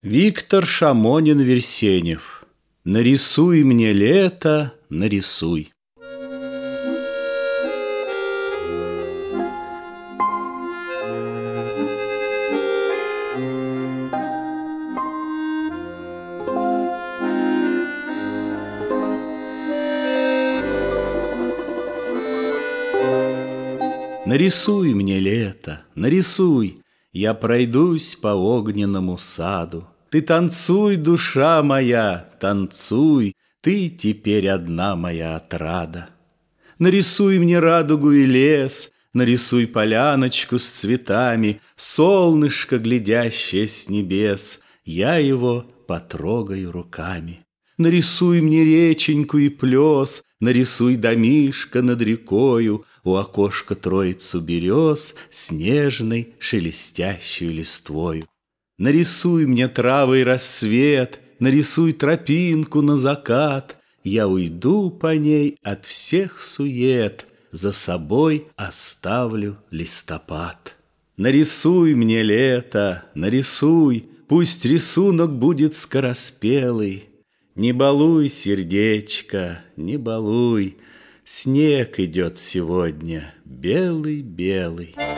Виктор Шамонин-Версенев. Нарисуй мне лето, нарисуй. Нарисуй мне лето, нарисуй, я пройдусь по огненному саду. Ты танцуй, душа моя, танцуй, ты теперь одна моя отрада. Нарисуй мне радугу и лес, нарисуй поляночку с цветами, солнышко, глядящее с небес, я его потрогаю руками. Нарисуй мне реченьку и плес, нарисуй домишко над рекою, у окошка троицу берез с нежной шелестящую листвою. Нарисуй мне травы и рассвет, нарисуй тропинку на закат, я уйду по ней от всех сует, за собой оставлю листопад. Нарисуй мне лето, нарисуй, пусть рисунок будет скороспелый. Не балуй, сердечко, не балуй, снег идет сегодня белый-белый.